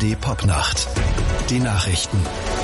ARD Popnacht. Die Nachrichten.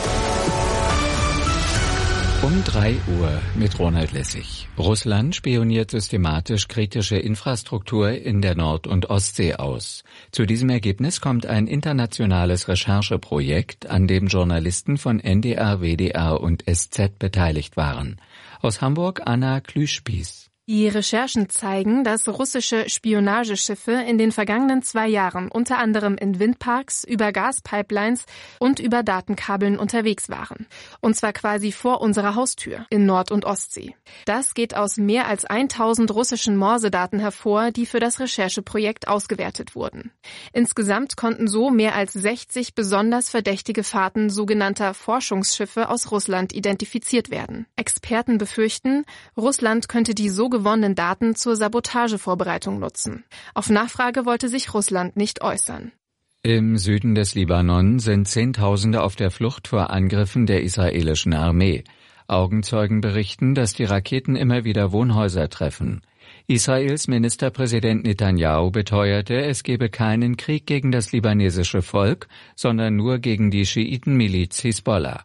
Um 3 Uhr mit Ronald Lessig. Russland spioniert systematisch kritische Infrastruktur in der Nord- und Ostsee aus. Zu diesem Ergebnis kommt ein internationales Rechercheprojekt, an dem Journalisten von NDR, WDR und SZ beteiligt waren. Aus Hamburg Anna Klüschpies. Die Recherchen zeigen, dass russische Spionageschiffe in den vergangenen 2 Jahren unter anderem in Windparks, über Gaspipelines und über Datenkabeln unterwegs waren. Und zwar quasi vor unserer Haustür in Nord- und Ostsee. Das geht aus mehr als 1000 russischen Morsedaten hervor, die für das Rechercheprojekt ausgewertet wurden. Insgesamt konnten so mehr als 60 besonders verdächtige Fahrten sogenannter Forschungsschiffe aus Russland identifiziert werden. Experten befürchten, Russland könnte die so gewonnenen Daten zur Sabotagevorbereitung nutzen. Auf Nachfrage wollte sich Russland nicht äußern. Im Süden des Libanon sind Zehntausende auf der Flucht vor Angriffen der israelischen Armee. Augenzeugen berichten, dass die Raketen immer wieder Wohnhäuser treffen. Israels Ministerpräsident Netanyahu beteuerte, es gebe keinen Krieg gegen das libanesische Volk, sondern nur gegen die Schiitenmiliz Hisbollah.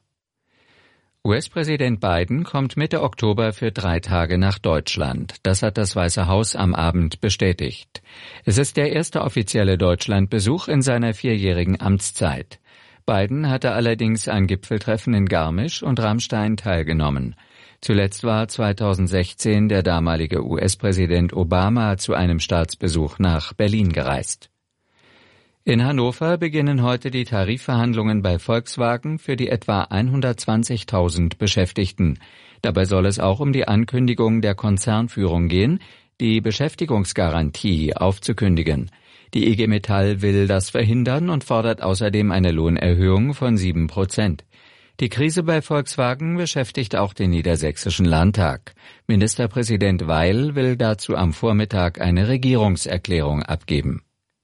US-Präsident Biden kommt Mitte Oktober für 3 Tage nach Deutschland. Das hat das Weiße Haus am Abend bestätigt. Es ist der erste offizielle Deutschlandbesuch in seiner 4-jährigen Amtszeit. Biden hatte allerdings an Gipfeltreffen in Garmisch und Ramstein teilgenommen. Zuletzt war 2016 der damalige US-Präsident Obama zu einem Staatsbesuch nach Berlin gereist. In Hannover beginnen heute die Tarifverhandlungen bei Volkswagen für die etwa 120.000 Beschäftigten. Dabei soll es auch um die Ankündigung der Konzernführung gehen, die Beschäftigungsgarantie aufzukündigen. Die IG Metall will das verhindern und fordert außerdem eine Lohnerhöhung von 7%. Die Krise bei Volkswagen beschäftigt auch den Niedersächsischen Landtag. Ministerpräsident Weil will dazu am Vormittag eine Regierungserklärung abgeben.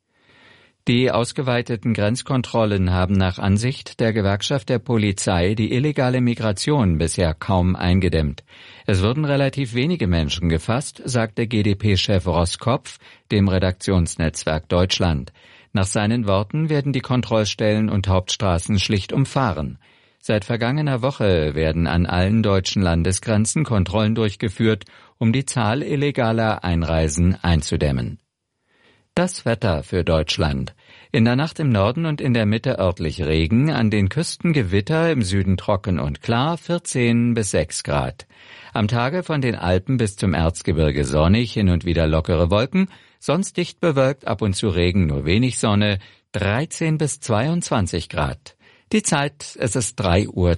Die ausgeweiteten Grenzkontrollen haben nach Ansicht der Gewerkschaft der Polizei die illegale Migration bisher kaum eingedämmt. Es würden relativ wenige Menschen gefasst, sagte GdP-Chef Roskopf dem Redaktionsnetzwerk Deutschland. Nach seinen Worten werden die Kontrollstellen und Hauptstraßen schlicht umfahren. Seit vergangener Woche werden an allen deutschen Landesgrenzen Kontrollen durchgeführt, um die Zahl illegaler Einreisen einzudämmen. Das Wetter für Deutschland. In der Nacht im Norden und in der Mitte örtlich Regen, an den Küsten Gewitter, im Süden trocken und klar, 14 bis 6 Grad. Am Tage von den Alpen bis zum Erzgebirge sonnig, hin und wieder lockere Wolken, sonst dicht bewölkt, ab und zu Regen, nur wenig Sonne, 13 bis 22 Grad. Die Zeit, es ist 3:03 Uhr.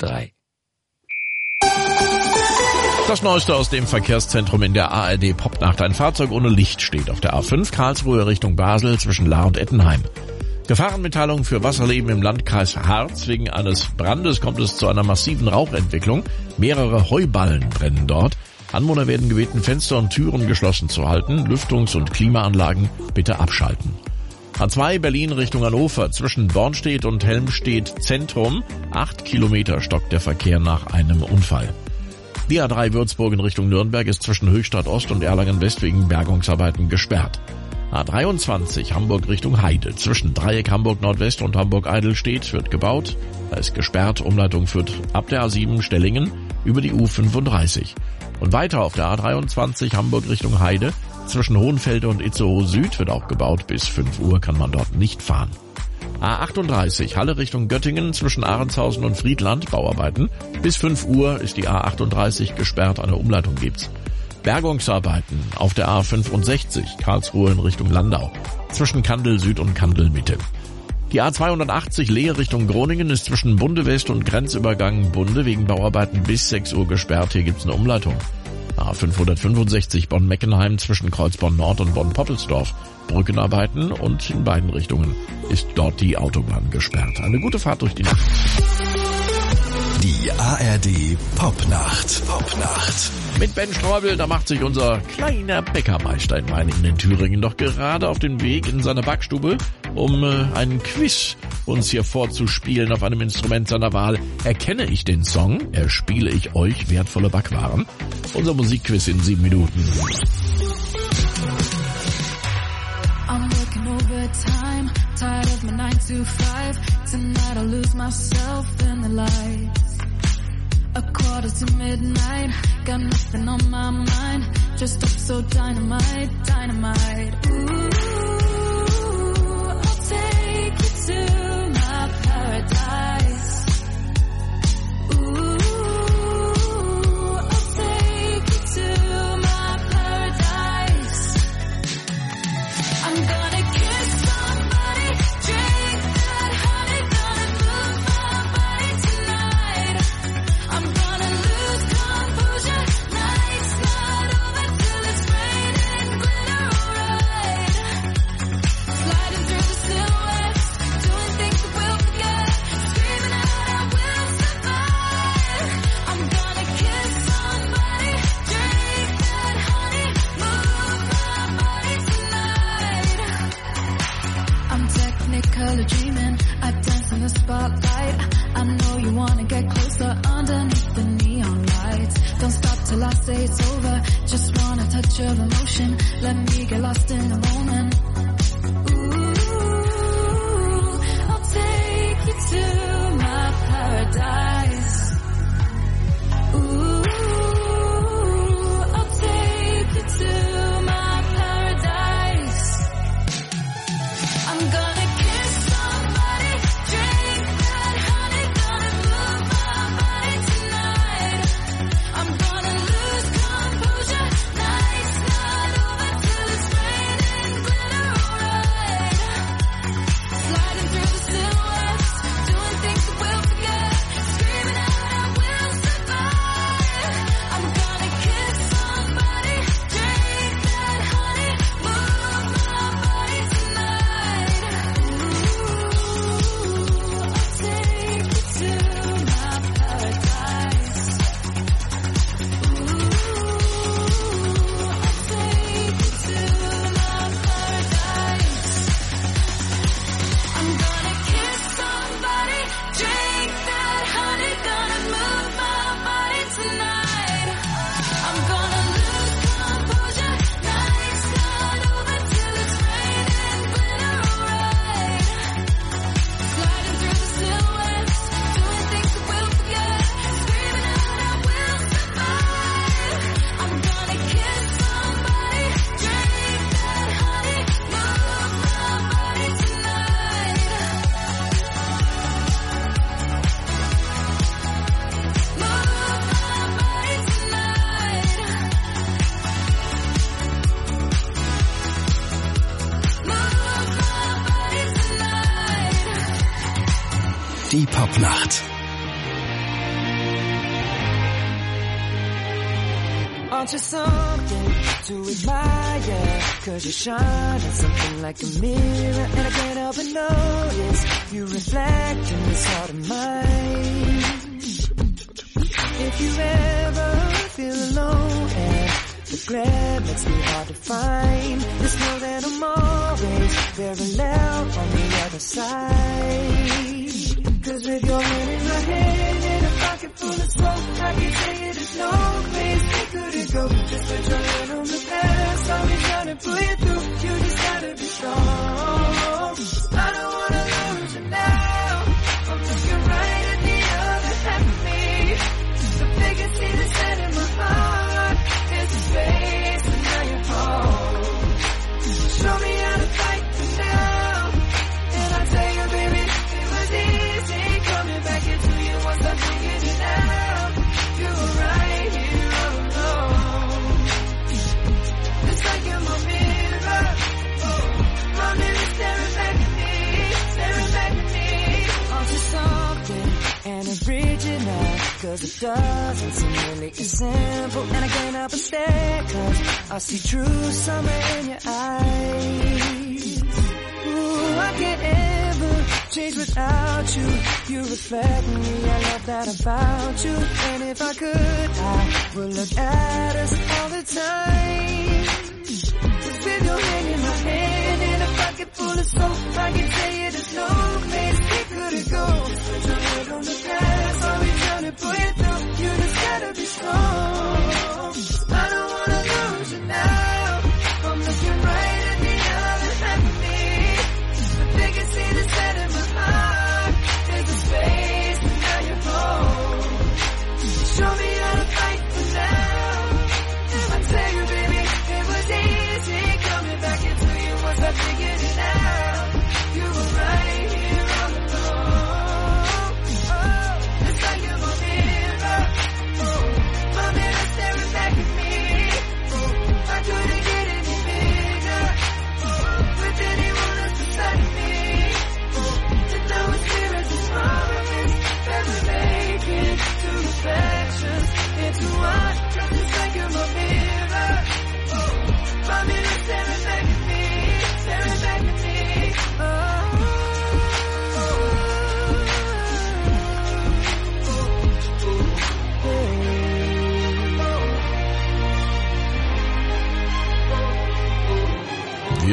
Das Neueste aus dem Verkehrszentrum in der ARD Popnacht. Ein Fahrzeug ohne Licht steht auf der A5 Karlsruhe Richtung Basel zwischen Lahr und Ettenheim. Gefahrenmitteilung für Wasserleben im Landkreis Harz. Wegen eines Brandes kommt es zu einer massiven Rauchentwicklung. Mehrere Heuballen brennen dort. Anwohner werden gebeten, Fenster und Türen geschlossen zu halten. Lüftungs- und Klimaanlagen bitte abschalten. A2 Berlin Richtung Hannover zwischen Bornstedt und Helmstedt Zentrum. 8 Kilometer stockt der Verkehr nach einem Unfall. Die A3 Würzburg in Richtung Nürnberg ist zwischen Höchstadt Ost und Erlangen West wegen Bergungsarbeiten gesperrt. A23 Hamburg Richtung Heide zwischen Dreieck Hamburg Nordwest und Hamburg Eidelstedt wird gebaut. Da ist gesperrt. Umleitung führt ab der A7 Stellingen über die U35. Und weiter auf der A23 Hamburg Richtung Heide zwischen Hohenfelde und Itzehoe Süd wird auch gebaut. Bis 5 Uhr kann man dort nicht fahren. A38 Halle Richtung Göttingen zwischen Ahrenshausen und Friedland, Bauarbeiten. Bis 5 Uhr ist die A38 gesperrt, eine Umleitung gibt's. Bergungsarbeiten auf der A65 Karlsruhe in Richtung Landau zwischen Kandel Süd und Kandel Mitte. Die A280 Lehe Richtung Groningen ist zwischen Bunde West und Grenzübergang Bunde wegen Bauarbeiten bis 6 Uhr gesperrt, hier gibt's eine Umleitung. A565 Bonn-Meckenheim zwischen Kreuzborn Nord und Bonn-Poppelsdorf. Brückenarbeiten und in beiden Richtungen ist dort die Autobahn gesperrt. Eine gute Fahrt durch die Nacht. Die ARD Popnacht. Mit Ben Streubel, da macht sich unser kleiner Bäckermeister in Meiningen in Thüringen doch gerade auf den Weg in seine Backstube, um einen Quiz uns hier vorzuspielen auf einem Instrument seiner Wahl. Erkenne ich den Song, erspiele ich euch wertvolle Backwaren. Unser Musikquiz in 7 Minuten. I'm working overtime, tired of my 9 to 5. Tonight I'll lose myself in the lights. 1:45, got nothing on my mind. Just up so dynamite, dynamite. Ooh, I'll take you to my paradise. Ooh, I'll take you to my paradise. I'm gonna kiss somebody, drink that honey, gonna move my body tonight. I'm gonna lose composure, night's not over till it's raining glitter, alright. Sliding through the silhouettes, doing things that we'll forget, screaming out I will survive. I'm gonna kiss somebody, drink that honey, move my body tonight. I'm technicolor dreaming, I dance in the spotlight. I know you wanna get closer underneath the neon lights. Don't stop till I say it's over, just want a touch of emotion. Let me get lost in the moment. Ooh, I'll take you to my paradise. Ooh, I'll take you to my paradise. I'm gonna kiss somebody, drink that honey, gonna move my body tonight. I'm gonna lose composure, night's not over till it's raining glitter, alright. Sliding through the silhouettes, doing things that we'll forget, screaming out I will survive. I'm gonna kiss somebody, drink that honey, move my body tonight. Ooh, I'll take you to my paradise. Ooh, I'll take you to my paradise. I'm gonna kiss somebody, drink that honey, gonna move my body tonight. I'm gonna lose composure, night's not over till it's raining glitter, alright. Sliding through the silhouettes, doing things that we'll forget, screaming out I will survive. I'm gonna kiss somebody, drink that honey, move my body tonight. Move my body tonight. Move my body tonight. Die Popnacht. Aren't you something to admire? 'Cause you shine at something like a mirror, and I can't help but notice you reflect in this heart of mine. If you ever feel alone and the glare makes me hard to find, just know that I'm always very loud on the other side. 'Cause with your hand in my hand and a pocket full of smoke, I can tell you there's no place we couldn't go. Just put your hand on the past, I'll be trying to pull you through. You just gotta be strong. I don't wanna lose you now. I'm looking right at the other half of me. The biggest thing that's set in my heart is the space, and now you're home. Show me how to fight for now. And I tell you, baby, it was easy coming back into you once I figured it out. You were right here all alone. It's like you're my mirror. My mirror staring back at me, staring back at me. Aren't you something and original? 'Cause it doesn't seem really as simple, and I can't help but stare, 'cause I see true summer in your eyes. Ooh, I can't ever change without you. You reflect me, I love that about you. And if I could, I would look at us all the time. 'Cause with your hand in my hand and a pocket full of soap, I can tell you there's no place we couldn't go. Put your head on the past, I'll be trying to pull you through. You just gotta be strong. I don't wanna lose you now. I'm looking right at the other half of me. The biggest thing that's set in my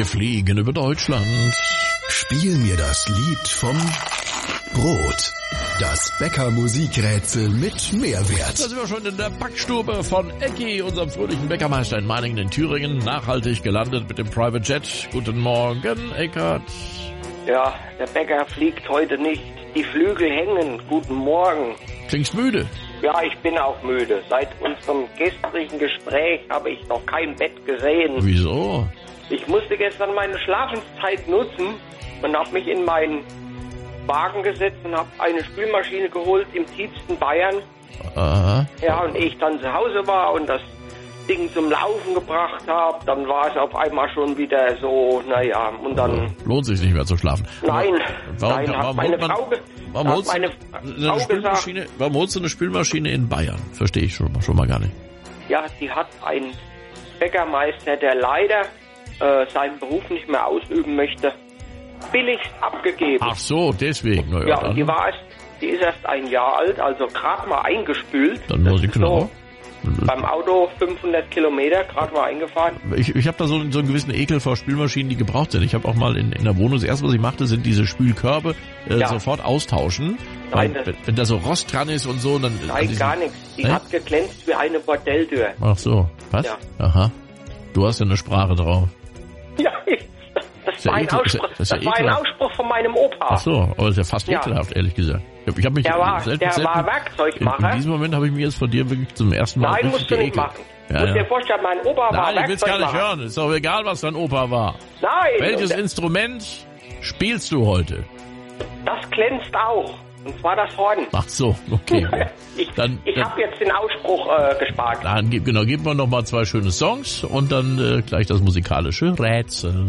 fliegen über Deutschland. Spiel mir das Lied vom Brot. Das Bäcker-Musikrätsel mit Mehrwert. Da sind wir schon in der Backstube von Ecki, unserem fröhlichen Bäckermeister in Meiningen in Thüringen. Nachhaltig gelandet mit dem Private Jet. Guten Morgen, Eckart. Ja, der Bäcker fliegt heute nicht. Die Flügel hängen. Guten Morgen. Klingst müde? Ja, ich bin auch müde. Seit unserem gestrigen Gespräch habe ich noch kein Bett gesehen. Wieso? Ich musste gestern meine Schlafenszeit nutzen und habe mich in meinen Wagen gesetzt und habe eine Spülmaschine geholt im tiefsten Bayern. Aha. Ja, und ehe ich dann zu Hause war und das Ding zum Laufen gebracht habe, dann war es auf einmal schon wieder so, naja, und dann... Lohnt sich nicht mehr zu schlafen. Nein, Warum holst du eine Spülmaschine in Bayern? Verstehe ich schon mal gar nicht. Ja, die hat einen Bäckermeister, der leider seinen Beruf nicht mehr ausüben möchte, billigst abgegeben. Ach so, deswegen. Na ja, dann, die ist erst ein Jahr alt, also gerade mal eingespült. Dann muss ich genau. So, beim Auto 500 Kilometer, gerade mal eingefahren. Ich habe da so einen gewissen Ekel vor Spülmaschinen, die gebraucht sind. Ich habe auch mal in der Wohnung, das erste, was ich machte, sind diese Spülkörbe sofort austauschen. Nein, wenn da so Rost dran ist und so, dann... Nein, gar nichts. Die hat geglänzt wie eine Bordelltür. Ach so, was? Ja. Aha. Du hast ja eine Sprache drauf. Ja, das war ein Ausspruch von meinem Opa. Ach so, aber das ist ja fast ekelhaft, ehrlich gesagt. Ich hab mich der war Werkzeugmacher. In diesem Moment habe ich mir jetzt von dir wirklich zum ersten Mal... Nein, musst du nicht machen. Du musst dir vorstellen, mein Opa war Werkzeugmacher. Nein, ich will's gar nicht hören. Ist doch egal, was dein Opa war. Nein. Welches Instrument spielst du heute? Das glänzt auch. Und zwar das Horn. Ach so, okay. Ich habe jetzt den Ausspruch gespart. Dann geben wir noch mal 2 schöne Songs und dann gleich das musikalische Rätsel.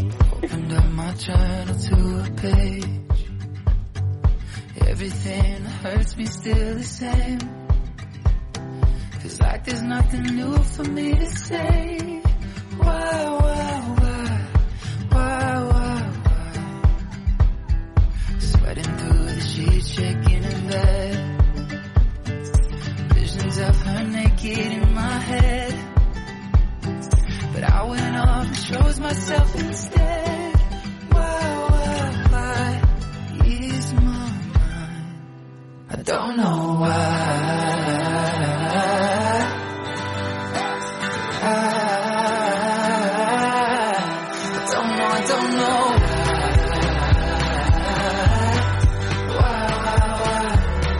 Everything hurts me still the same. Feels like there's nothing new for me to say. Why? Sweating through the sheets, shaking in bed. Visions of her naked in my head. But I went off and chose myself instead. Why? Ease my mind. I don't know why. I don't know why.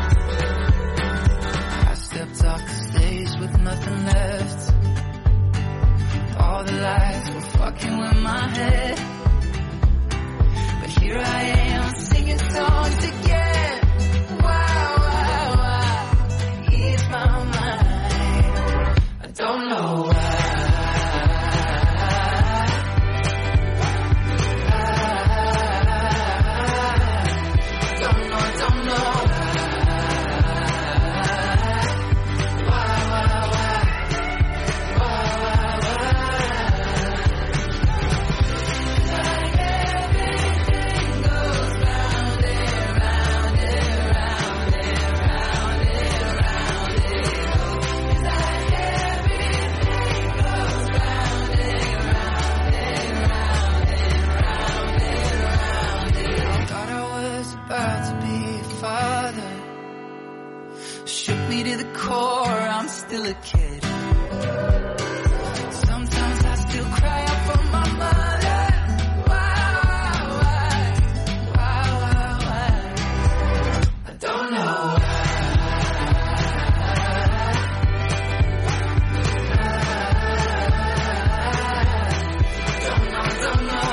I stepped off the stage with nothing left. All the lights were fucking with my head. But here I am singing songs again. Why? Ease my mind. I don't know why. Still a kid. Sometimes I still cry out for my mother. Why? I don't know don't know.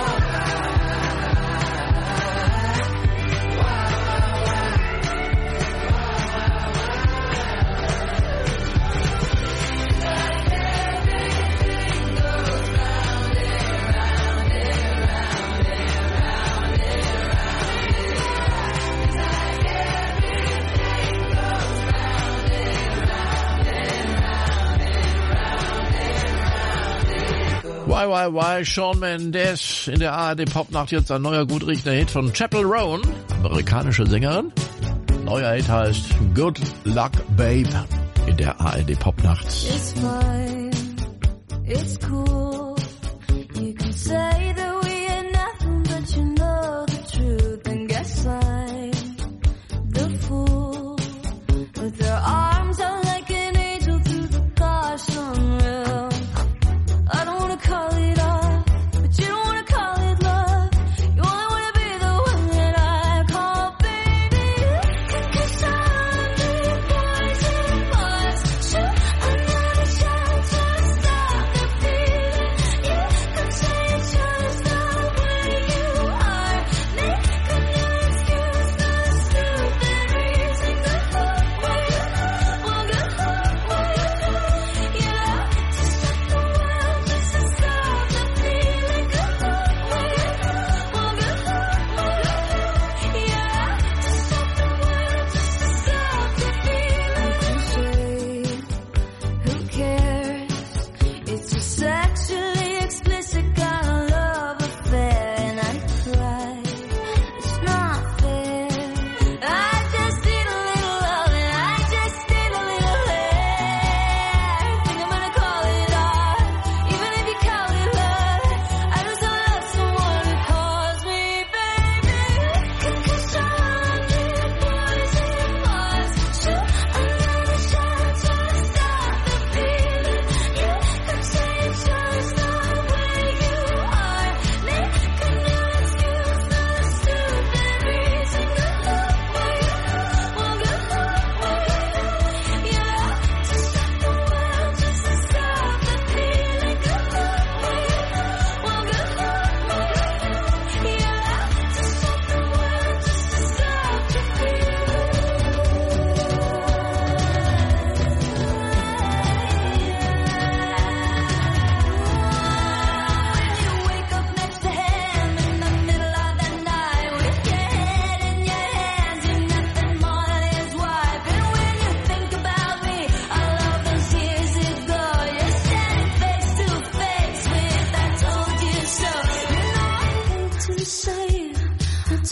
Why, Shawn Mendes in der ARD Popnacht, jetzt ein neuer gut riechender Hit von Chappell Roan, amerikanische Sängerin. Neuer Hit heißt Good Luck Babe in der ARD Popnacht. It's fine, it's cool. You can say that we ain't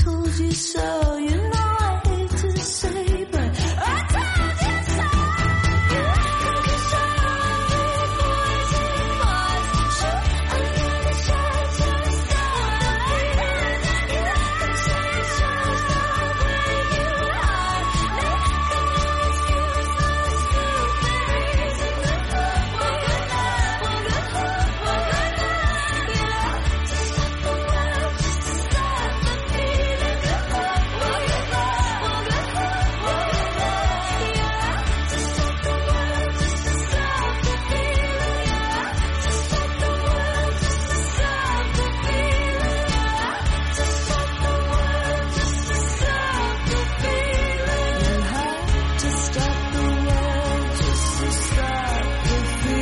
told you so. You know I hate to say, but I told you so. You shot poison bars, shoot another shot, just die. You can say shots stop where you are. Make no excuse, no stupid reason to fuck. Well, good night, well, good luck, well, good night. Yeah, to stop the world, just to stop the feeling. Good luck, well, good luck, well, good luck, well, good luck. Yeah, to stop the world, just to stop the feeling. Yeah, to stop the world, just to stop the feeling. Yeah, to stop the world, just to stop the feeling. You have to stop the world just to stop the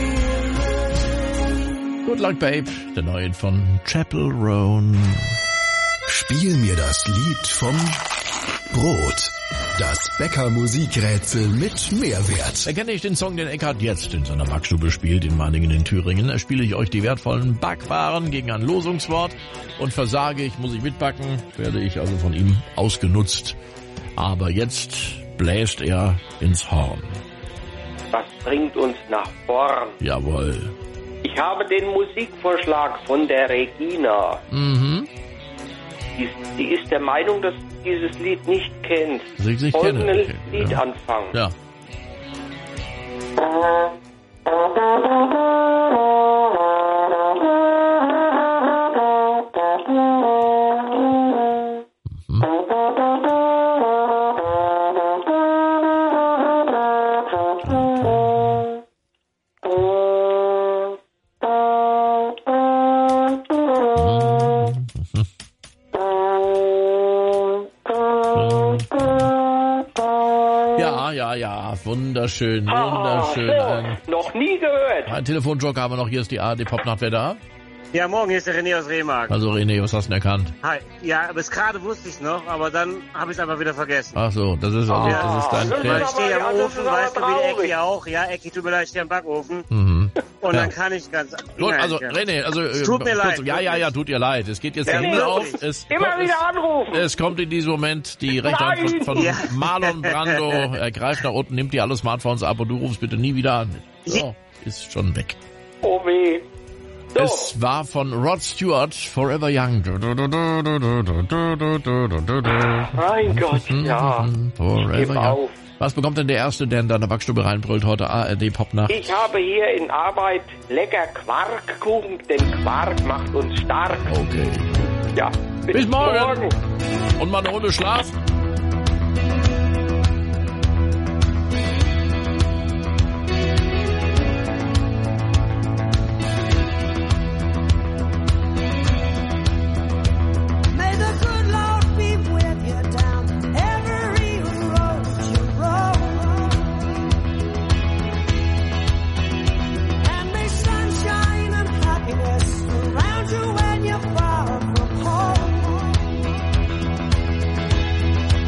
feeling. Good Luck Babe, der neue von Chapel Roan. Spiel mir das Lied vom Brot. Das Bäcker Musikrätsel mit Mehrwert. Erkenne ich den Song, den Eckhard jetzt in seiner Backstube spielt, in Manningen in Thüringen. Da spiele ich euch die wertvollen Backwaren gegen ein Losungswort. Und versage ich, muss ich mitbacken, werde ich also von ihm ausgenutzt. Aber jetzt bläst er ins Horn. Was bringt uns nach vorn? Jawohl. Ich habe den Musikvorschlag von der Regina. Mhm. Die ist der Meinung, dass du dieses Lied nicht kennst. Dass ich es nicht Folgendes kenne. Okay, Lied ja. anfangen. Ja. Ja, wunderschön, wunderschön. Noch nie gehört. Ein Telefonjoker haben wir noch. Hier ist die ARD Popnacht. Wer da? Ja, morgen, hier ist der René aus Remagen. Also René, was hast du denn erkannt? Hi. Ja, bis gerade wusste ich es noch, aber dann habe ich es einfach wieder vergessen. Ach so, das ist also, das ist dein das ist Weil Pferd. ich stehe aber- am das Ofen, ist aber weißt du, wie traurig. Ecki auch. Ja, Ecki, tut mir leid, ich stehe am Backofen. Mhm. Und Ja. dann kann ich ganz... Gut, also Ja. René, also tut mir kurz, leid, ja, wirklich. tut ihr leid. Es geht jetzt der Ja, Himmel auf. wirklich. Es Immer kommt, wieder anrufen. es kommt in diesem Moment die rechte Hand von Ja. Marlon Brando. Er greift nach unten, nimmt dir alle Smartphones ab und du rufst bitte nie wieder an. So, ist schon weg. Oh weh. So, Es war von Rod Stewart, Forever Young. mein Gott, ja. Ich Forever gebe Young. auf. Was bekommt denn der Erste, der in deiner Backstube reinbrüllt heute? ARD Popnacht. Ich habe hier in Arbeit lecker Quarkkuchen, denn Quark macht uns stark. Okay. Ja, Bis morgen. Und mal eine Runde Schlaf. May the good Lord be with you down every road you roll. And may sunshine and happiness surround you when you're far from home.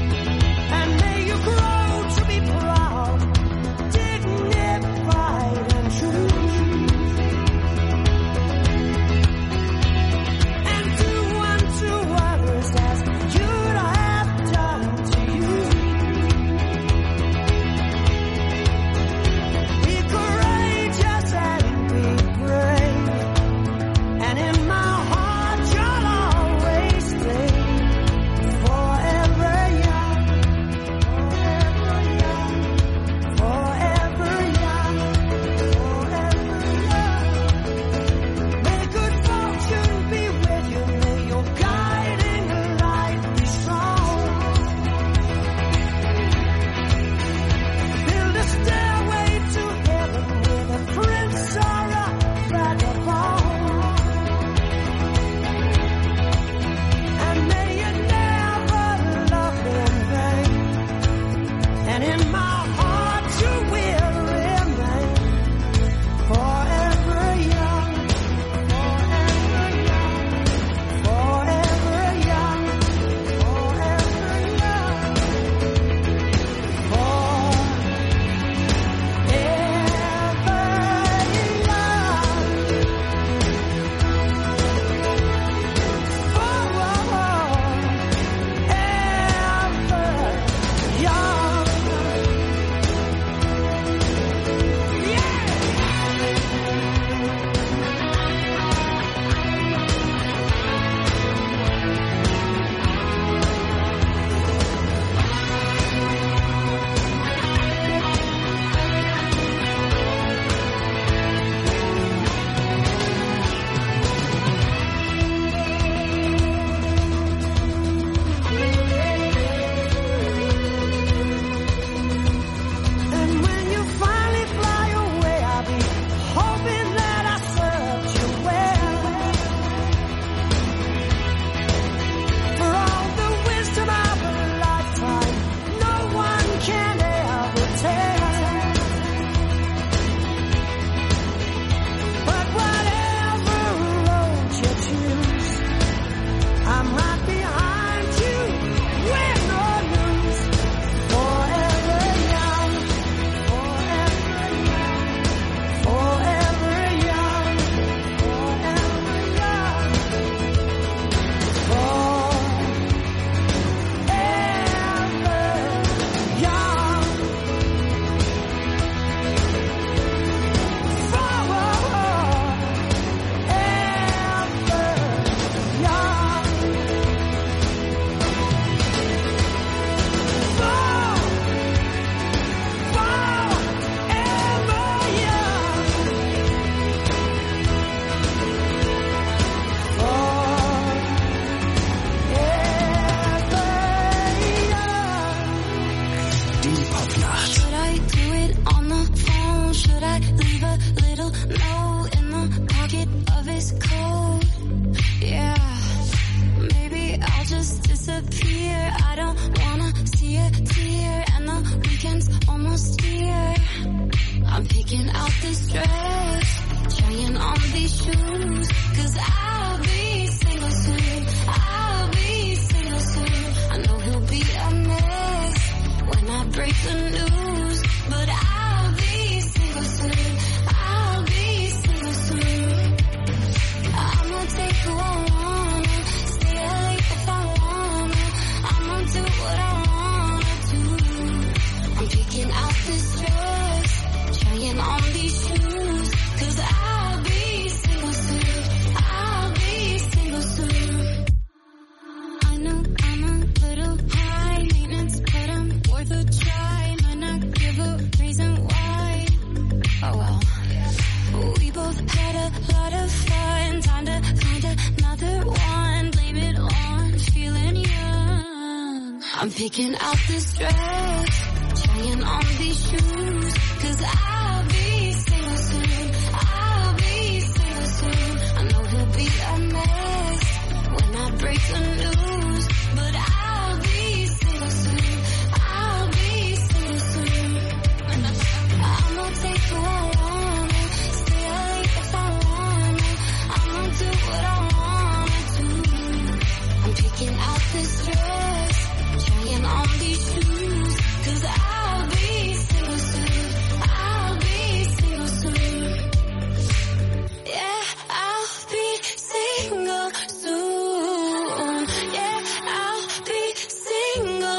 a tear and the weekend's almost here. I'm picking out this dress, trying on these shoes, 'cause I'll be single soon. I'll be single soon. I know he'll be a mess when I break the news, but I'll be single soon. I'll be single soon. I'ma take who I wanna, stay late if I wanna. I'ma do what I wanna do. I'm picking out this dress, trying on these shoes, 'cause I'll be single soon. I'll be single soon. I know I'm a little high maintenance, but I'm worth a try. Might not give a reason why. Oh well. We both had a lot of fun. Time to find another one. Blame it on feeling young. I'm picking out this dress, trying on these shoes, 'cause I'll be single soon. I'll be single soon. I know he'll be a mess when I break the news, but I'll be single soon. I'll be single soon. I'ma take who I wanna, stay late if I wanna. I'ma do what I wanna do. I'm picking out this dress, trying on these shoes, 'cause I'll be single soon. I'll be single soon. Yeah, I'll be single soon. Yeah, I'll be single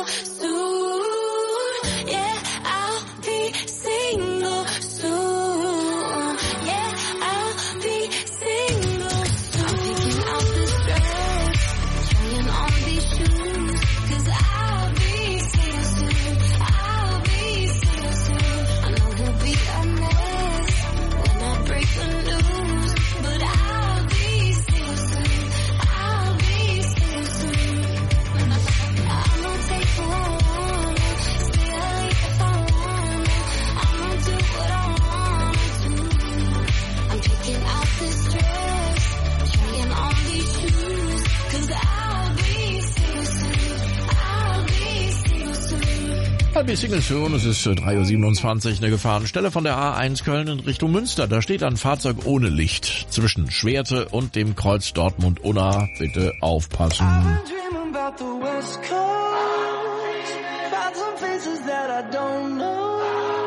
soon. Yeah, I'll be single soon. Yeah, I'll be single soon. I'm picking out this dress, trying on these shoes, 'cause I'll be single soon. I'll be single soon. I know he'll be a mess when I break the news, but I'll be single soon. I'll be single soon. I'ma take who I wanna, stay late if I wanna. I'ma do what I wanna do. I'm picking out this dress, trying on these shoes, 'cause I'll be single soon. I'll be single soon. Halb Single Soon, es ist 3:27 Uhr, eine Gefahrenstelle von der A1 Köln in Richtung Münster. Da steht ein Fahrzeug ohne Licht zwischen Schwerte und dem Kreuz Dortmund-Unna. Bitte aufpassen. Dreaming about the West Coast. Found some places that I don't know.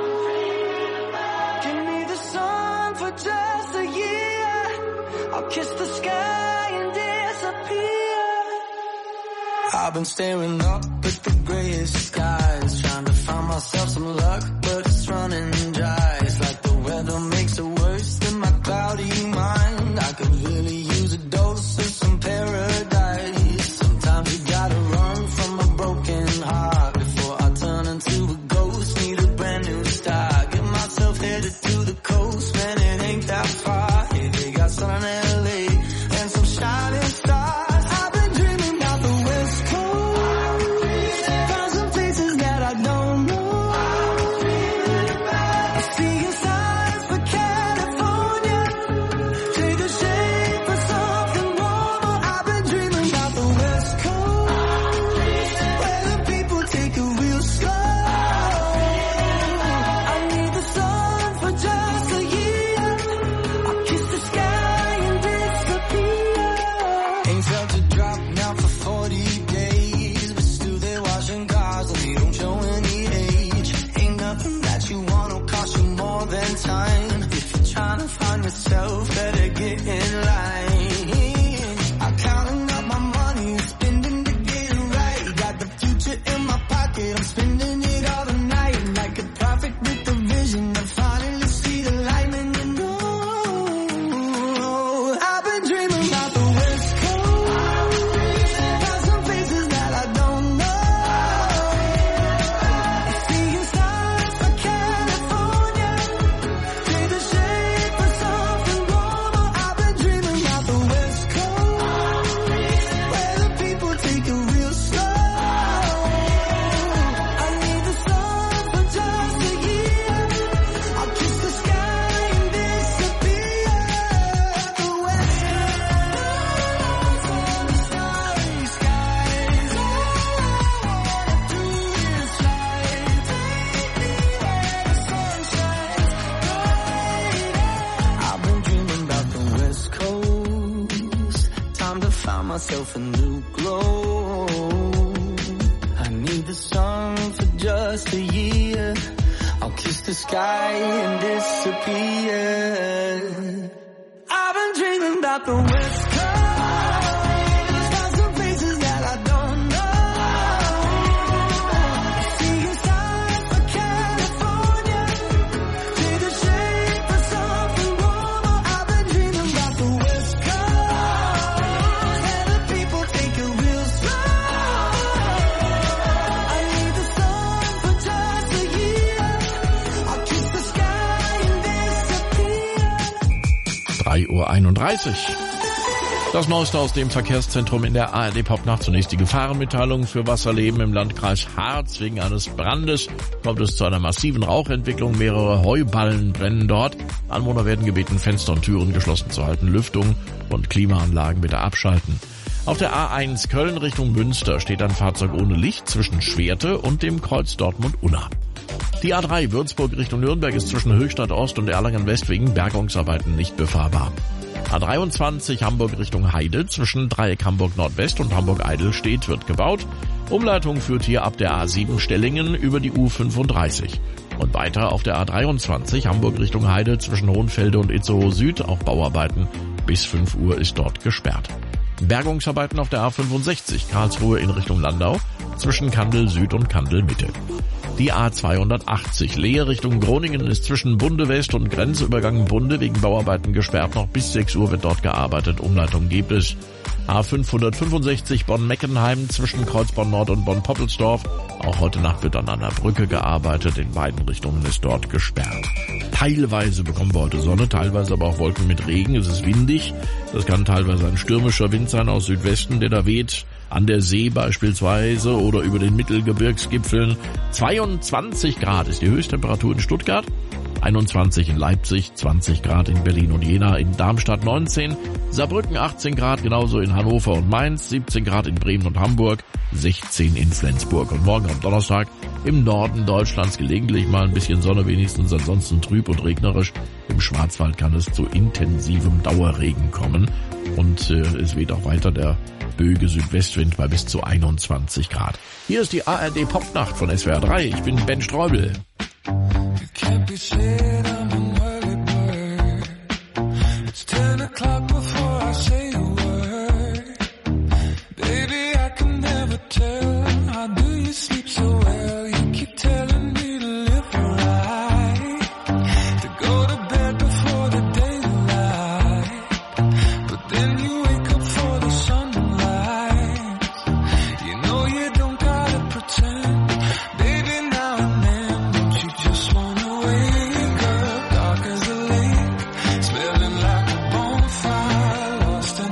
Give me the sun for just a year. I'll kiss the sky and disappear. I've been staring up at the grayest skies, trying to find myself some luck, but it's running dry. It's like the weather makes it worse than my cloudy mind. I could really use a dose of some paradise. Sometimes you gotta run from a broken heart before I turn into a ghost. Need a brand new start. Get myself headed to the coast, man, it ain't that far. Hey, they got sun in LA and some shining stars. I've been dreaming about the West Coast. Found some places that I don't know. Seeing signs for California. Take a shade for something warmer. I've been dreaming about the West Coast, where the people take it real slow. I need the sun for just a year. I'll kiss the sky and disappear. Ain't felt a drop now for 40 days, but still they're washing cars and they don't show any age. Ain't nothing that you want will cost you more than time. If you're trying to find yourself, better get in line. I'm counting up my money and spending to get it right. Got the future in my pocket, I'm spending it all the night. Like a prophet with a vision, I finally see the light and you know. I've been dreaming about the West Coast. Got some places that I don't know. Seeing stars for California. Take the shade for something warmer. I've been dreaming myself a new glow. I need the sun for just a year. I'll kiss the sky and disappear. I've been dreaming about the West Coast. Got some places that I don't know. Seeing stars for California. Take the shape for something warmer. I've been dreaming about the West Coast. And the people take it real slow. I need the sun for just a year. I'll kiss the sky and disappear. 3:31 Uhr. Das Neueste aus dem Verkehrszentrum in der ARD Popnacht. Zunächst die Gefahrenmitteilung für Wasserleben im Landkreis Harz. Wegen eines Brandes kommt es zu einer massiven Rauchentwicklung. Mehrere Heuballen brennen dort. Anwohner werden gebeten, Fenster und Türen geschlossen zu halten, Lüftung und Klimaanlagen bitte abschalten. Auf der A1 Köln Richtung Münster steht ein Fahrzeug ohne Licht zwischen Schwerte und dem Kreuz Dortmund-Unna. Die A3 Würzburg Richtung Nürnberg ist zwischen Höchstadt Ost und Erlangen West wegen Bergungsarbeiten nicht befahrbar. A23 Hamburg Richtung Heide zwischen Dreieck Hamburg Nordwest und Hamburg Eidelstedt wird gebaut. Umleitung führt hier ab der A7 Stellingen über die U35. Und weiter auf der A23 Hamburg Richtung Heide zwischen Hohenfelde und Itzehoe Süd, auch Bauarbeiten. Bis 5 Uhr ist dort gesperrt. Bergungsarbeiten auf der A65 Karlsruhe in Richtung Landau zwischen Kandel Süd und Kandel Mitte. Die A280 Leer Richtung Groningen ist zwischen Bunde West und Grenzübergang Bunde wegen Bauarbeiten gesperrt. Noch bis 6 Uhr wird dort gearbeitet. Umleitung gibt es. A565 Bonn-Meckenheim zwischen Kreuzborn Nord und Bonn-Poppelsdorf. Auch heute Nacht wird an einer Brücke gearbeitet. In beiden Richtungen ist dort gesperrt. Teilweise bekommen wir heute Sonne, teilweise aber auch Wolken mit Regen. Es ist windig. Das kann teilweise ein stürmischer Wind sein aus Südwesten, der da weht. An der See beispielsweise oder über den Mittelgebirgsgipfeln. 22 Grad ist die Höchsttemperatur in Stuttgart, 21 in Leipzig, 20 Grad in Berlin und Jena, in Darmstadt 19, Saarbrücken 18 Grad, genauso in Hannover und Mainz, 17 Grad in Bremen und Hamburg, 16 in Flensburg. Und morgen am Donnerstag im Norden Deutschlands gelegentlich mal ein bisschen Sonne wenigstens, ansonsten trüb und regnerisch. Im Schwarzwald kann es zu intensivem Dauerregen kommen und es weht auch weiter der böige Südwestwind bei bis zu 21 Grad. Hier ist die ARD Popnacht von SWR 3. Ich bin Ben Streubel. Lost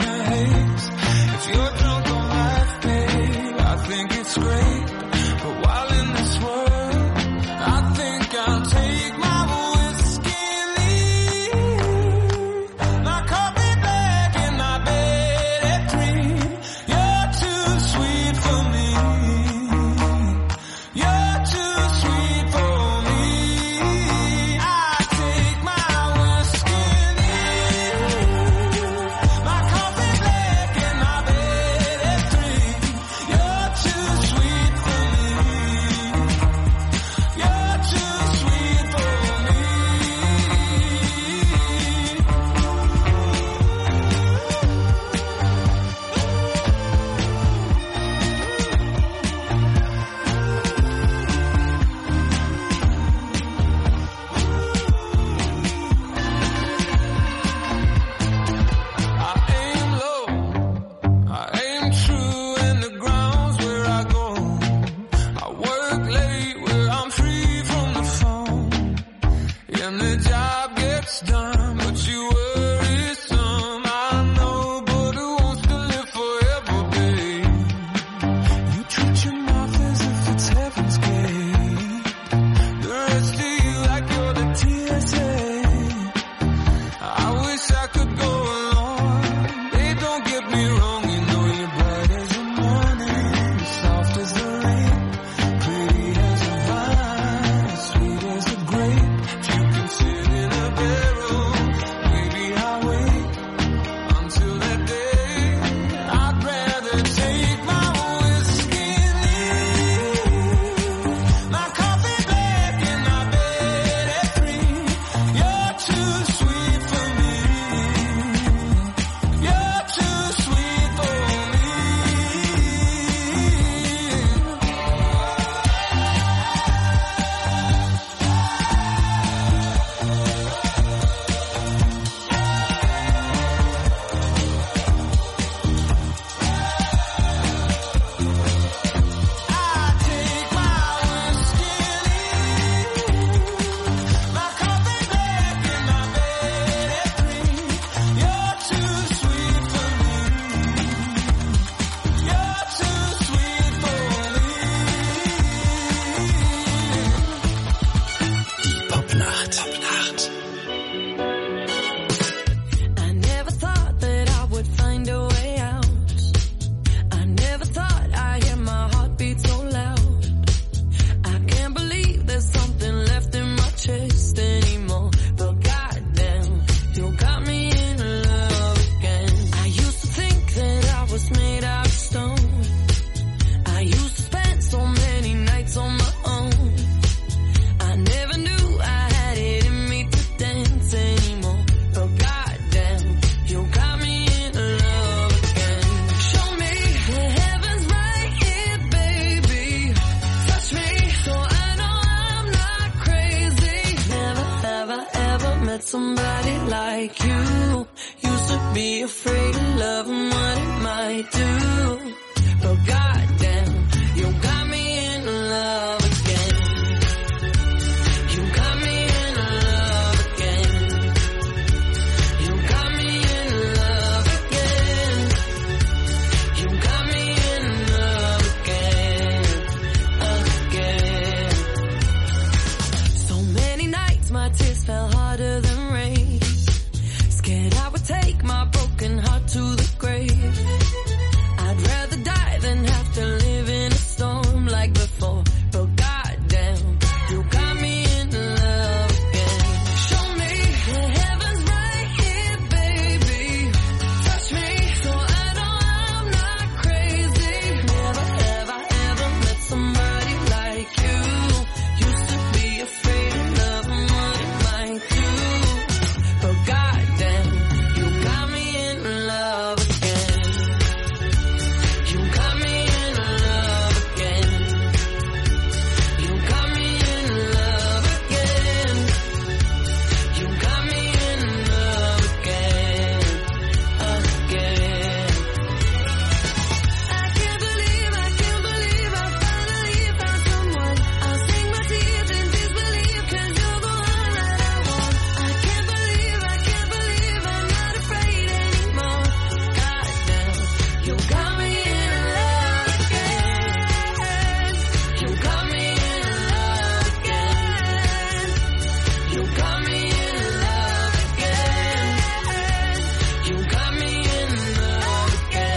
like you. Used to be afraid of love and what it might do. But goddamn, you got me in love again. You got me in love again. You got me in love again. You got me in love again. So many nights my tears fell harder than rain. Scared I would take my broken heart to the grave. I'd rather die than have to live in a storm like before. But goddamn, you got me in love again. Show me the heavens right here, baby. Touch me so I know I'm not crazy. Never have I ever met somebody like you. Used to be afraid of love and what it might do. But goddamn, you got me in love again. You got me in love again. You got me in love again. You got me in love again. I can't believe I finally found someone. I'll sing my tears in disbelief 'cause you're the one that I want. I can't believe I'm not afraid anymore. Goddamn, you got me in love again. You got me in love again. You got me in love again. You got me in love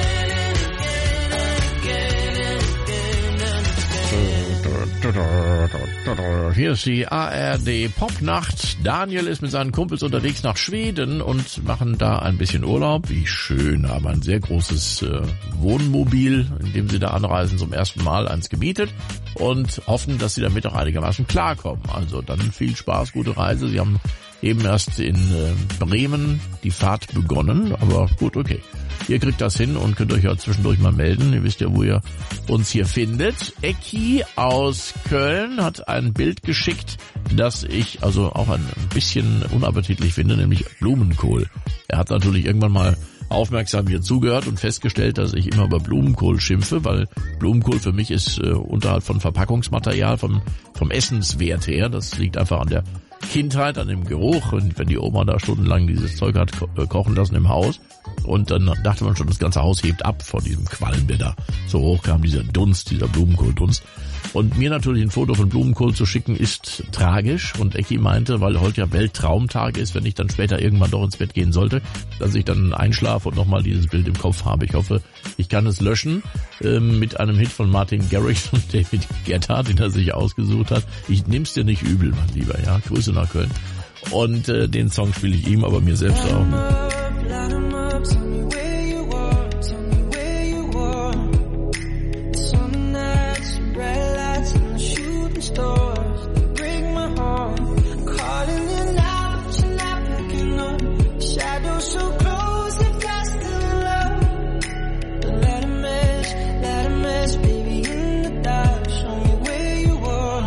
again. Hier ist die ARD Popnacht. Daniel ist mit seinen Kumpels unterwegs nach Schweden und machen da ein bisschen Urlaub. Wie schön, haben ein sehr großes Wohnmobil, in dem sie da anreisen, zum ersten Mal eins gemietet und hoffen, dass sie damit auch einigermaßen klarkommen. Also dann viel Spaß, gute Reise. Sie haben eben erst in Bremen die Fahrt begonnen, aber gut, okay. Ihr kriegt das hin und könnt euch ja zwischendurch mal melden. Ihr wisst ja, wo ihr uns hier findet. Ecki aus Köln hat ein Bild geschickt, das ich also auch ein bisschen unappetitlich finde, nämlich Blumenkohl. Er hat natürlich irgendwann mal aufmerksam hier zugehört und festgestellt, dass ich immer über Blumenkohl schimpfe, weil Blumenkohl für mich ist unterhalb von Verpackungsmaterial, vom Essenswert her. Das liegt einfach an der Kindheit, an dem Geruch, und wenn die Oma da stundenlang dieses Zeug hat kochen lassen im Haus, und dann dachte man schon, das ganze Haus hebt ab vor diesem Qualm, der da so hoch kam, dieser Dunst, dieser Blumenkohldunst. Und mir natürlich ein Foto von Blumenkohl zu schicken, ist tragisch. Und Ecki meinte, weil heute ja Weltraumtag ist, wenn ich dann später irgendwann doch ins Bett gehen sollte, dass ich dann einschlafe und nochmal dieses Bild im Kopf habe. Ich hoffe, ich kann es löschen mit einem Hit von Martin Garrix und David Guetta, den er sich ausgesucht hat. Ich nehm's dir nicht übel, mein Lieber. Ja, Grüße nach Köln. Und den Song spiele ich ihm, aber mir selbst auch. Light 'em up, tell me where you are, tell me where you are. Summer nights, bright lights and the shooting stars, they break my heart. Calling you now, but you're not picking up. Shadows so close, if I still love. But let 'em mess, baby, in the dark. Show me where you are.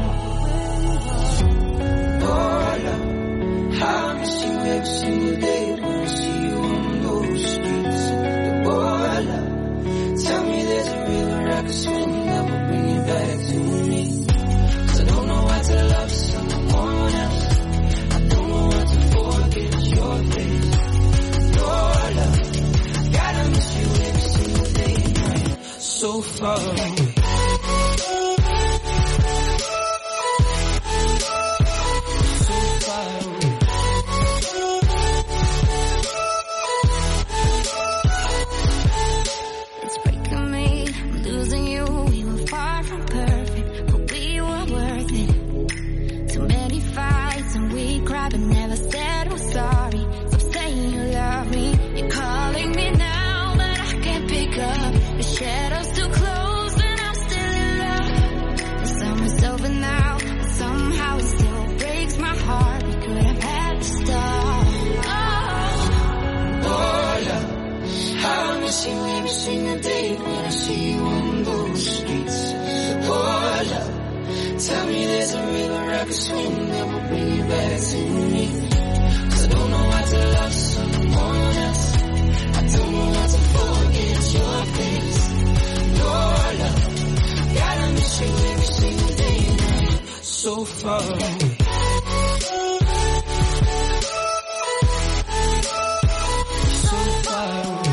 Oh, love, I miss you every single day when I see you on those streets. Oh, love, tell me there's a river I can swim that will bring you back to me. 'Cause I don't know how to love someone else. I don't know how to forget your face. Oh, love, gotta miss you every single day, right? So far away. So far away. It's breaking me, I'm losing you. We were far from perfect, but we were worth it. Too many fights and we cried, but never said we're sorry. Stop saying you love me. You're calling me now, but I can't pick up. The shadows too close, and I'm still in love. The summer's over now, but somehow it still breaks my heart. We could have had the start. Oh, love, I miss you every single day when I see you on those streets. Oh, love, tell me there's a river I can swim that will bring you back to me. 'Cause I don't know how to love someone else. I don't know how to forget your face. No love, gotta miss you every single day now. So far away. So far away.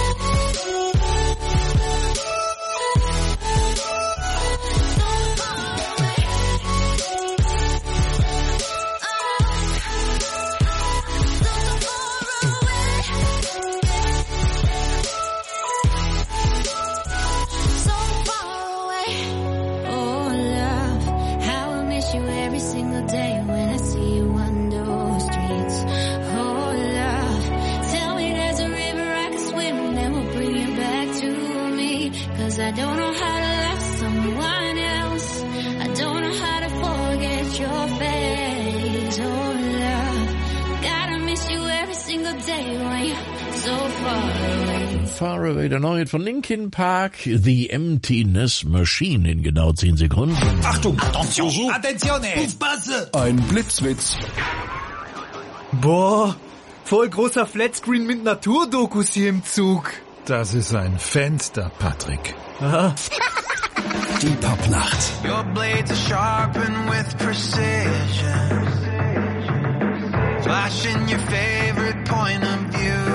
I don't know how to love someone else. I don't know how to forget your face. Oh love, gotta miss you every single day when you're so far away. Far Away, der neue von Linkin Park, The Emptiness Machine in genau 10 Sekunden. Achtung, Attention, Attenzione, Aufpasse. Ein Blitzwitz. Boah, voll großer Flatscreen mit Naturdokus hier im Zug. Das ist ein Fenster, Patrick. Aha. Die Popnacht. Your blades are sharpened with precision. Flashing your favorite point of view.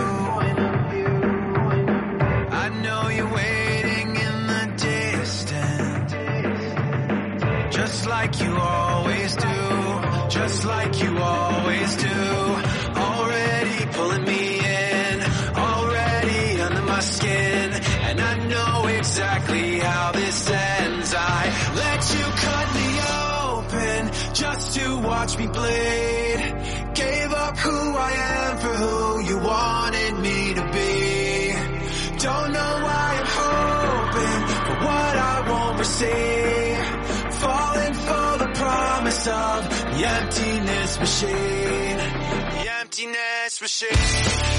I know you're waiting in the distance. Just like you always do. Just like you always do. Already pulling me in. Already under my skin. And I know exactly how this ends. I let you cut me open just to watch me bleed. Gave up who I am for who you wanted me to be. Don't know why I'm hoping for what I won't receive. Falling for the promise of the emptiness machine. The emptiness machine.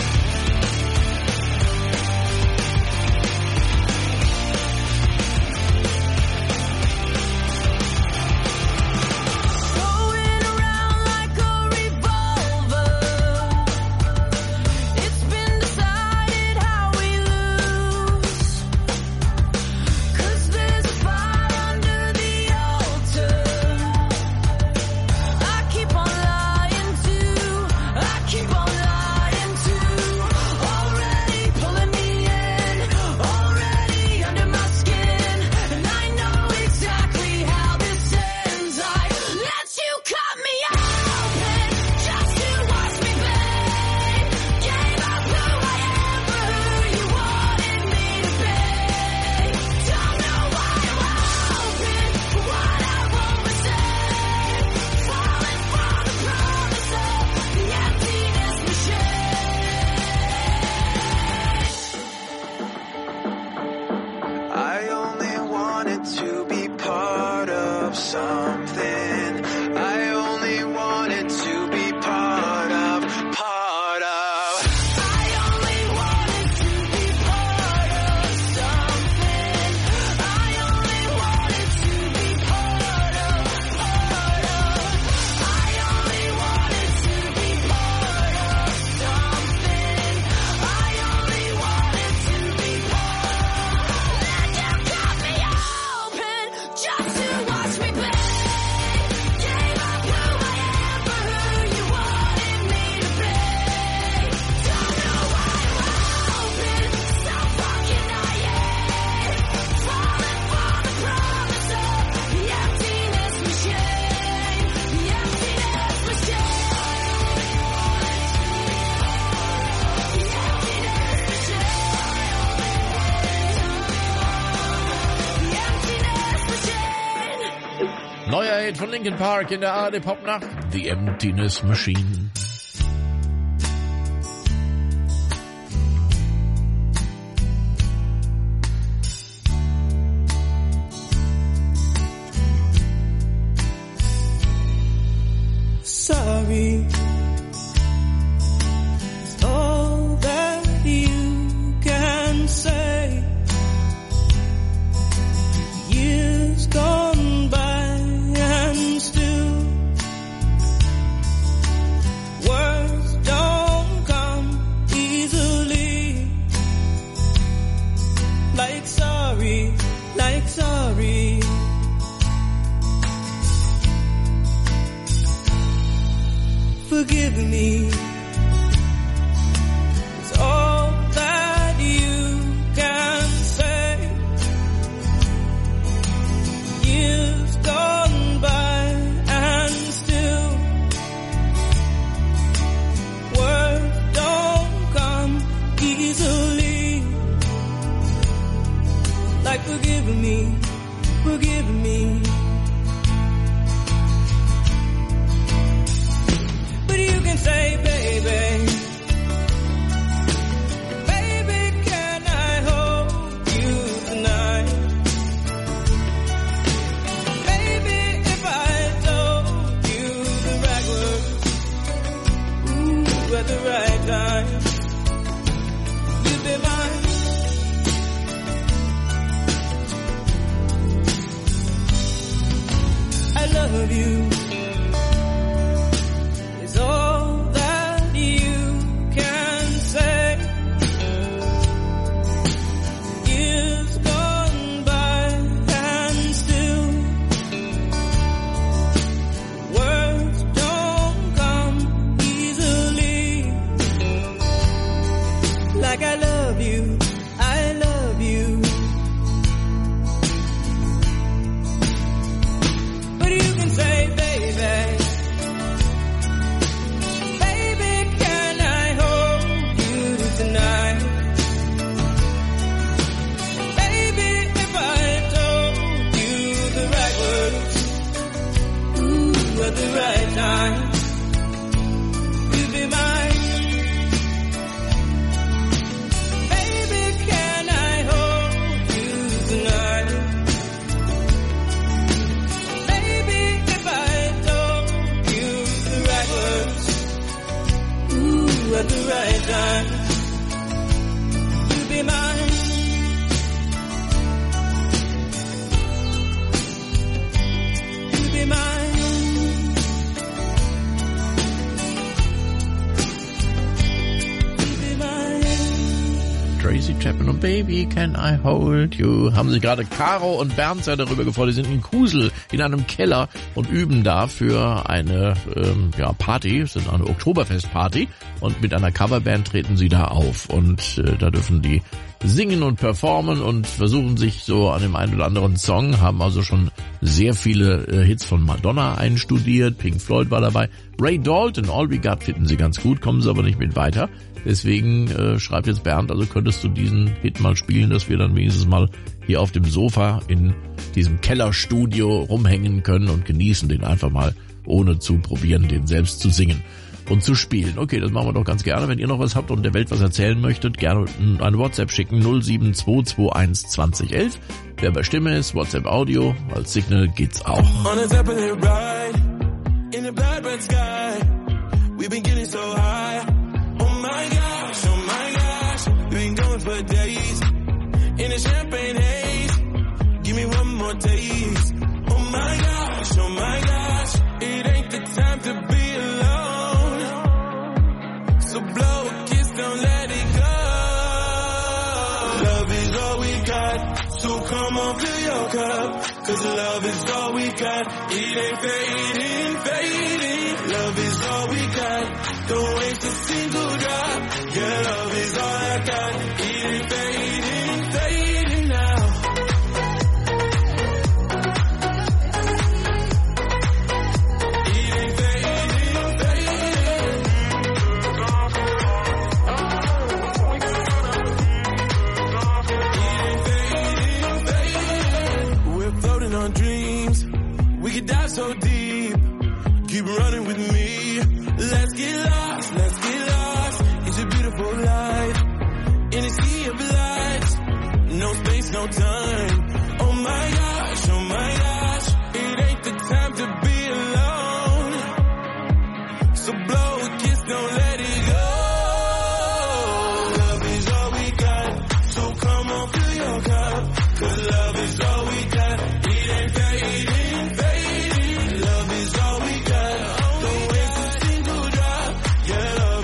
Neuer Hit von Linkin Park in der ARD Popnacht, The Emptiness Machine. Sorry, it's all that you can say. Years gone by and still forgiven me is all that you can say. Years gone by and still words don't come easily. Like forgiving me, forgiving me. But you can say, baby, baby, can I hold you tonight? Baby, if I told you the right words, ooh, at the right time, you'd be mine. I love you. Is all that you can say. Years gone by and still words don't come easily. Like I love you, I love you. But you can say, baby, baby, can I hold you tonight? Baby, if I told you the right words, ooh, at the right time, you'd be mine. Baby, can I hold you tonight? Baby, if I told you the right words, ooh, at the right time, you'd be mine. You'd be mine. You'd be mine. Tracy Chapman und Baby, Can I Hold You? Haben sich gerade Caro und Bernd sehr darüber gefreut. Die sind in Kusel in einem Keller und üben da für eine Party. Es ist eine Oktoberfestparty und mit einer Coverband treten sie da auf. Und da dürfen die singen und performen und versuchen sich so an dem einen oder anderen Song, haben also schon sehr viele Hits von Madonna einstudiert. Pink Floyd war dabei. Ray Dalton, All We Got finden sie ganz gut, kommen sie aber nicht mit weiter. Deswegen schreibt jetzt Bernd, also könntest du diesen Hit mal spielen, dass wir dann wenigstens mal hier auf dem Sofa in diesem Kellerstudio rumhängen können und genießen den einfach mal, ohne zu probieren, den selbst zu singen und zu spielen. Okay, das machen wir doch ganz gerne. Wenn ihr noch was habt und der Welt was erzählen möchtet, gerne eine WhatsApp schicken, 07221 2011. Wer bei Stimme ist, WhatsApp Audio, als Signal geht's auch. On a Zeppelin ride, in a bright red sky, we've been getting so high. Oh my gosh, we've been going for days, in a champagne haze, give me one more taste. Oh my gosh, it ain't the time to be alone, so blow a kiss, don't let it go. Love is all we got, so come on, fill your cup, 'cause love is all we got, it ain't fading, fading. Love is all we got, don't waste a single drop, yeah, love is all I got, it ain't fading, fading now. It ain't fading, fading. It ain't fading, fading. We're floating on dreams, we could dive so deep, keep running with me, let's get lost, it's a beautiful life, in a sea of lights, no space, no time, oh my gosh, it ain't the time to be alone, so blow a kiss, don't let it go. Love is all we got, so come on, fill your cup, 'cause love is all we got, it ain't fading, fading. Love is all we got, don't waste a single drop, yeah, love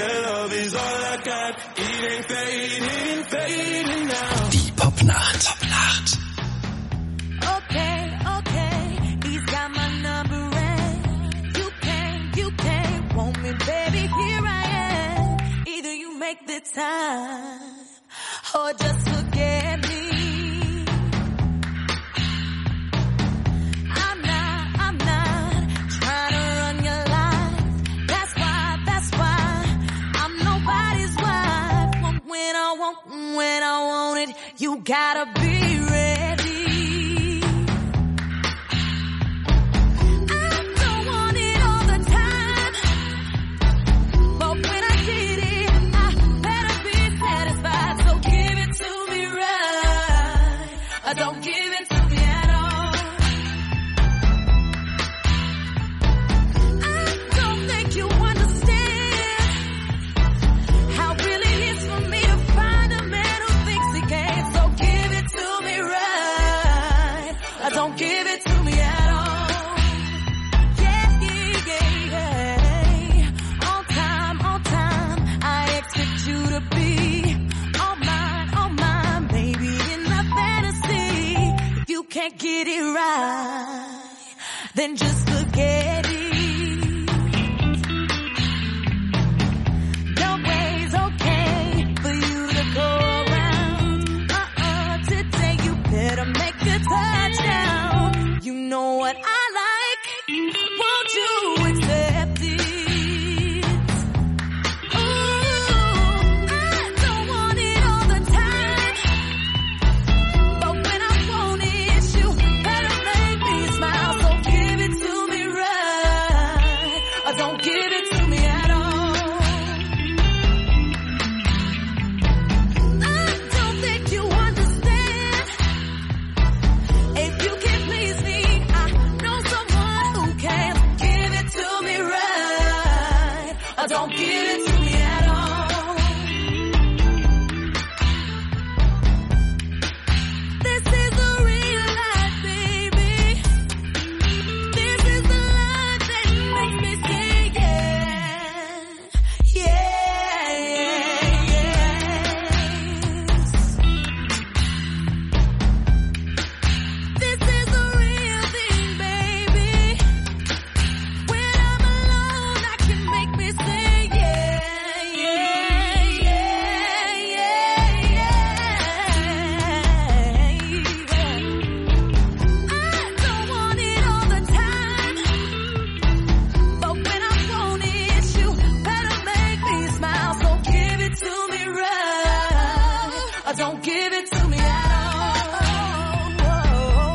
Your love is all I got. It ain't fading, fading now. Die Popnacht. Okay, he's got my number and you can't want me, baby, here I am. Either you make the time or just forget me. I'm not trying to run your life. That's why I'm nobody's wife. When I want it, you gotta be ready. Don't give it to me at all. I don't think you understand how really it is for me to find a man who thinks he can. So give it to me right. Don't give it to me at all. Yeah. On time, I expect you to be all mine, baby, in the fantasy. If you can't get it right, then just forget it. Your way's okay for you to go around. Today you better make a touchdown. You know what I like, won't you accept it? Ooh, I don't want it all the time, but when I want it, you better make me smile. So give it to me right, or don't give it to me at all. I don't think you understand. If you can please me, I know someone who can. Give it to me right, or don't give it to me at all. This is the real life, baby. This is the life that makes me say yes. This is the real thing, baby. When I'm alone, I can make me say yeah. I don't want it all the time, but when I want it, you better make me smile. So give it to me right, or don't give it to me at all.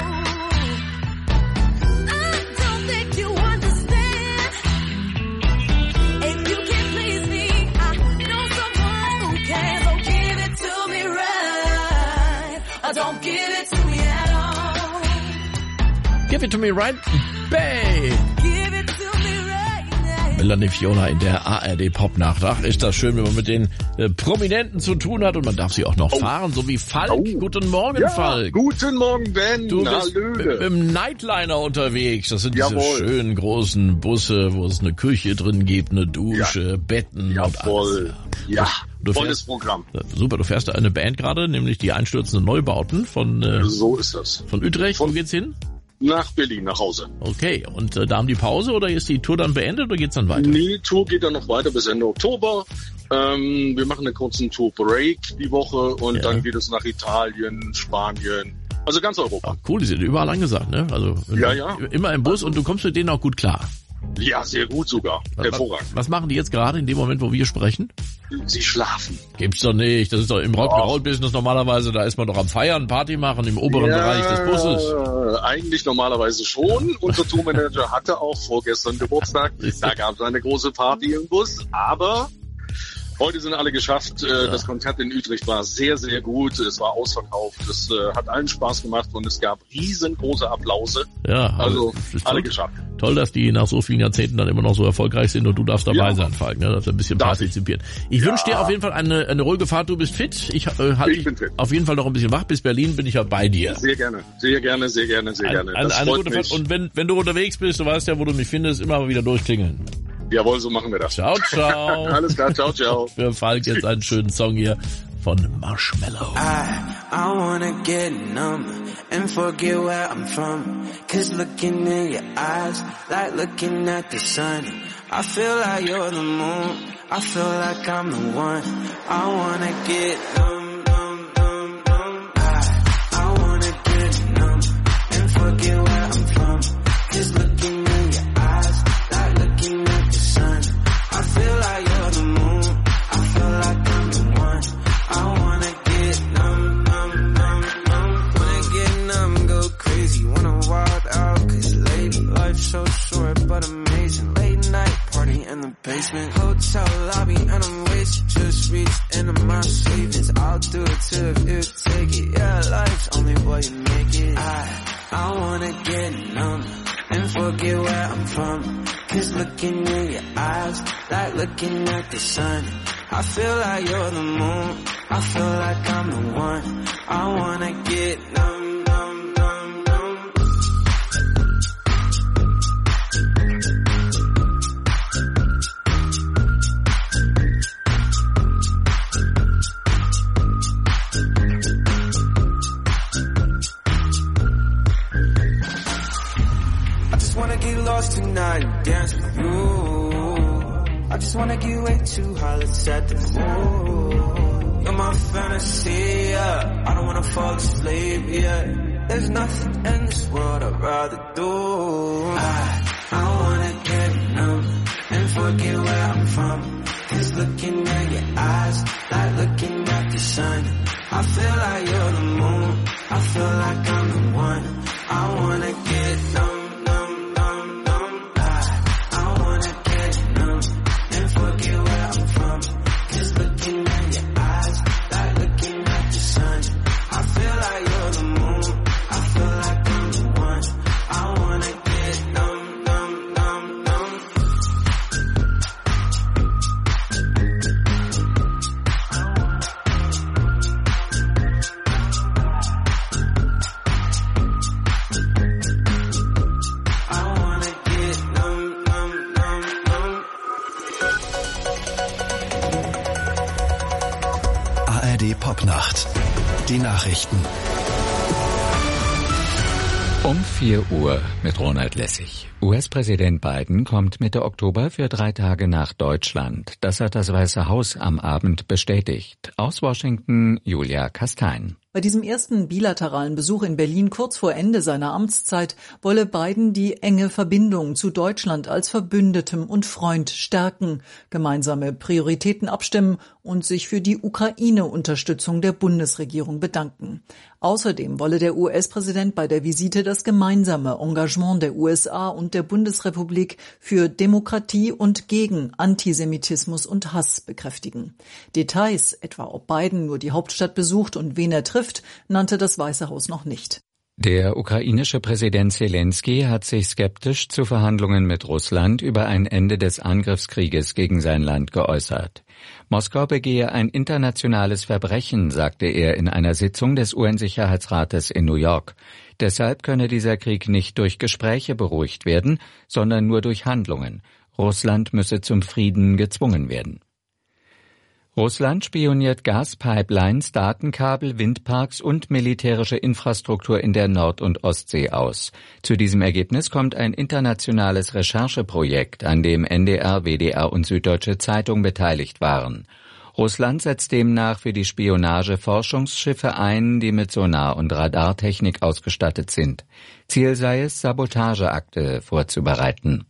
I don't think you understand. If you can please me, I know someone who can. So give it to me right, or don't give it to me at all. Give it to me right, babe. Give it to me right. Melanie Viola in der ARD Popnacht. Ach, ist das schön, wenn man mit den Prominenten zu tun hat und man darf sie auch noch fahren, so wie Falk. Guten Morgen, Falk. Guten Morgen, Ben. Du bist mit dem Nightliner unterwegs. Das sind diese schönen großen Busse, wo es eine Küche drin gibt, eine Dusche, Betten und alles. Ja, Du volles fährst, Programm. Super, du fährst eine Band gerade, nämlich die einstürzenden Neubauten von So ist das. von Utrecht. Wo geht's hin? Nach Berlin, nach Hause. Okay, und da haben die Pause oder ist die Tour dann beendet oder geht's dann weiter? Nee, die Tour geht dann noch weiter bis Ende Oktober. Wir machen einen kurzen Tour-Break die Woche und dann geht es nach Italien, Spanien, also ganz Europa. Cool, die sind überall angesagt, ne? Also immer im Bus und du kommst mit denen auch gut klar. Ja, sehr gut sogar. Hervorragend. Was machen die jetzt gerade in dem Moment, wo wir sprechen? Sie schlafen. Gibt's doch nicht. Das ist doch im Rock'n'Roll-Business normalerweise, da ist man doch am Feiern, Party machen im oberen Bereich des Busses. Eigentlich normalerweise schon. Unser Tourmanager hatte auch vorgestern Geburtstag. Da gab es eine große Party im Bus, aber heute sind alle geschafft. Das Konzert in Utrecht war sehr, sehr gut. Es war ausverkauft. Es hat allen Spaß gemacht und es gab riesengroße Applause. Ja, also alle toll, geschafft. Toll, dass die nach so vielen Jahrzehnten dann immer noch so erfolgreich sind und du darfst dabei sein, Falk. Ne? Darfst ein bisschen partizipieren. Ich wünsche dir auf jeden Fall eine ruhige Fahrt. Du bist fit. Ich halte dich auf jeden Fall noch ein bisschen wach. Bis Berlin bin ich ja bei dir. Sehr gerne, sehr gerne, sehr gerne, sehr gerne. Das Eine freut gute mich. Fahrt. Und wenn du unterwegs bist, du weißt ja, wo du mich findest, immer mal wieder durchklingeln. Jawohl, so machen wir das. Ciao, ciao. Alles klar, ciao, ciao. Für Falk jetzt einen schönen Song hier von Marshmello. I wanna get numb and forget where I'm from. 'Cause looking in your eyes, like looking at the sun. I feel like you're the moon, I feel like I'm the one. I wanna get numb, numb, numb, numb. I wanna get numb and forget where I'm from. 'Cause looking in your eyes, like looking at the sun. I feel like you're the moon, I feel like I'm the one. I wanna get numb, numb, numb, numb. Wanna get numb, go crazy, wanna wild out. 'Cause late life's so short but amazing. Late night party in the basement, hotel lobby and I'm wasted. Just reached into my savings, I'll do it too if you take it. Yeah, life's only what you make it. I wanna get numb and forget where I'm from. 'Cause looking in your eyes, like looking at the sun. I feel like you're the moon, I feel like I'm the one. I wanna get numb, numb, numb, numb. I just wanna get lost tonight and dance with you. I just wanna get way too high, let's set the mood. You're my fantasy, yeah. I don't wanna fall asleep, yeah. There's nothing in this world I'd rather do. I wanna get numb and forget where I'm from. 'Cause looking at your eyes, like looking at the sun. I feel like you're the moon, I feel like I'm the one. I wanna get numb, numb, numb, numb. I wanna get numb and forget where I'm from. 'Cause looking at your eyes, like looking at the sun. I feel like you're the moon, I feel like I'm the one. I wanna get numb, numb, numb, numb. I wanna get numb, numb, numb, numb. ARD Popnacht. Die Nachrichten. Um 4 Uhr mit Ronald Lessig. US-Präsident Biden kommt Mitte Oktober für 3 Tage nach Deutschland. Das hat das Weiße Haus am Abend bestätigt. Aus Washington Julia Kastein. Bei diesem ersten bilateralen Besuch in Berlin kurz vor Ende seiner Amtszeit wolle Biden die enge Verbindung zu Deutschland als Verbündetem und Freund stärken, gemeinsame Prioritäten abstimmen und sich für die Ukraine-Unterstützung der Bundesregierung bedanken. Außerdem wolle der US-Präsident bei der Visite das gemeinsame Engagement der USA und der Bundesrepublik für Demokratie und gegen Antisemitismus und Hass bekräftigen. Details, etwa ob Biden nur die Hauptstadt besucht und wen er trifft, nannte das Weiße Haus noch nicht. Der ukrainische Präsident Zelensky hat sich skeptisch zu Verhandlungen mit Russland über ein Ende des Angriffskrieges gegen sein Land geäußert. Moskau begehe ein internationales Verbrechen, sagte er in einer Sitzung des UN-Sicherheitsrates in New York. Deshalb könne dieser Krieg nicht durch Gespräche beruhigt werden, sondern nur durch Handlungen. Russland müsse zum Frieden gezwungen werden. Russland spioniert Gaspipelines, Datenkabel, Windparks und militärische Infrastruktur in der Nord- und Ostsee aus. Zu diesem Ergebnis kommt ein internationales Rechercheprojekt, an dem NDR, WDR und Süddeutsche Zeitung beteiligt waren. Russland setzt demnach für die Spionage Forschungsschiffe ein, die mit Sonar- und Radartechnik ausgestattet sind. Ziel sei es, Sabotageakte vorzubereiten.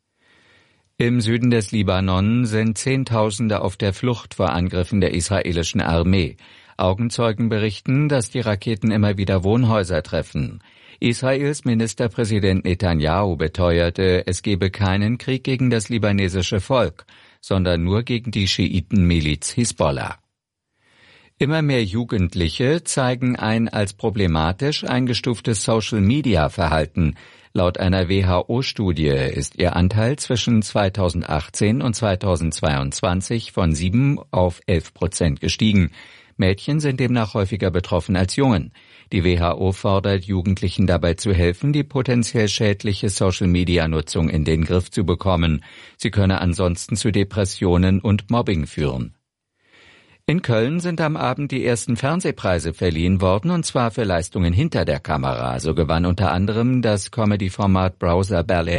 Im Süden des Libanon sind Zehntausende auf der Flucht vor Angriffen der israelischen Armee. Augenzeugen berichten, dass die Raketen immer wieder Wohnhäuser treffen. Israels Ministerpräsident Netanyahu beteuerte, es gebe keinen Krieg gegen das libanesische Volk, sondern nur gegen die Schiitenmiliz Hisbollah. Immer mehr Jugendliche zeigen ein als problematisch eingestuftes Social-Media-Verhalten. Laut einer WHO-Studie ist ihr Anteil zwischen 2018 und 2022 von 7 auf 11% gestiegen. Mädchen sind demnach häufiger betroffen als Jungen. Die WHO fordert, Jugendlichen dabei zu helfen, die potenziell schädliche Social-Media-Nutzung in den Griff zu bekommen. Sie könne ansonsten zu Depressionen und Mobbing führen. In Köln sind am Abend die ersten Fernsehpreise verliehen worden, und zwar für Leistungen hinter der Kamera. So gewann unter anderem das Comedy-Format Browser Ballet